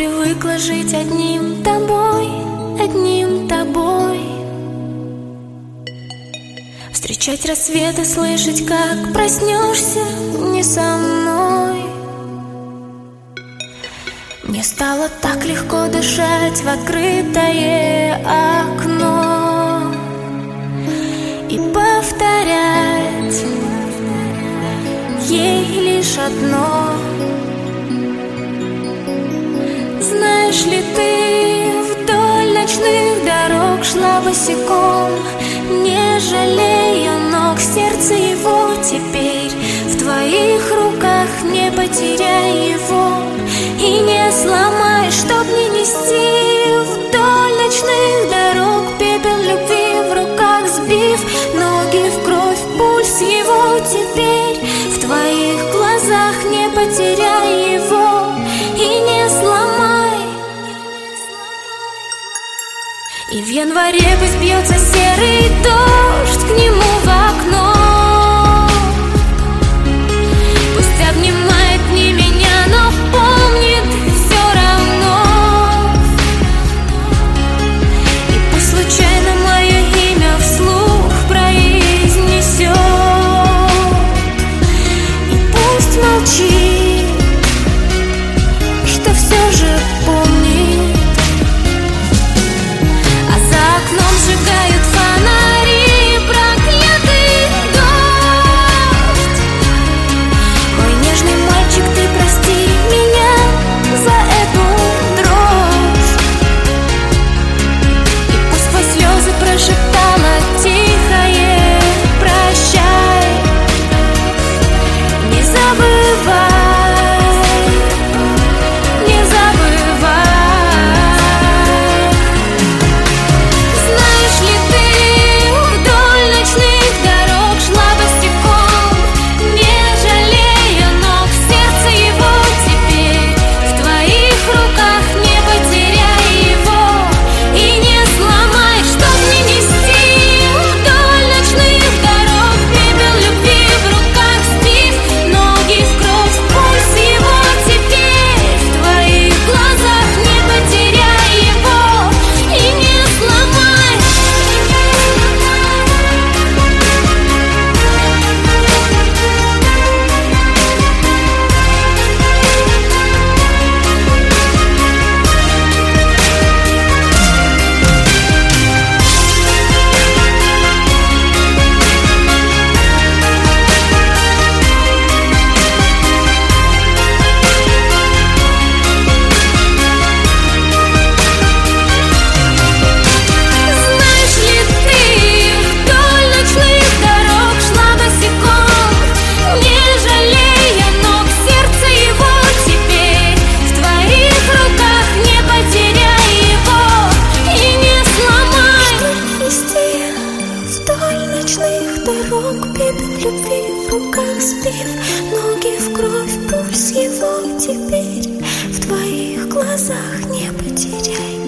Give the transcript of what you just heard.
привыкла жить одним тобой, одним тобой. Встречать рассветы, слышать, как проснешься не со мной. Мне стало так легко дышать в открытое окно и повторять ей лишь одно. Знаешь ли, ты вдоль ночных дорог шла босиком, не жалея ног, сердце его теперь в твоих руках. Не потеряй его и не сломай, чтоб не нести вдоль ночных дорог пепел любви в руках, сбив ноги в кровь, пульс его теперь в твоих глазах. Не потеряй его и не сломай. И в январе пусть бьется серый дождь к нему в окно, пусть обнимает не меня, но помнит все равно. И пусть случайно мое имя вслух произнесет, и пусть молчит, что все же помнит. А за окном сжигают фонари, проклятый дождь. Мой нежный мальчик, ты прости меня за эту дрожь. И пусть сквозь слезы прошептала тихое прощай. Не забывай, не забывай. Знаешь ли, ты вдоль ночных дорог шла босиком, не жалея ног, сердце его теперь в твоих руках. Не потеряй его и не сломай, чтоб не нести вдоль ночных дорог пепел любви в руках, сбив ноги в кровь, пульс его теперь в твоих глазах. Не потеряй его и не сломай. Знаешь ли, ты вдоль ночных дорог шла босиком, не жалея ног, сердце его теперь в твоих руках. Не потеряй его и не сломай. Чтоб нести вдоль ночных дорог пепел любви в руках, сбив ноги в кровь, пульс его теперь в твоих глазах. Не потеряй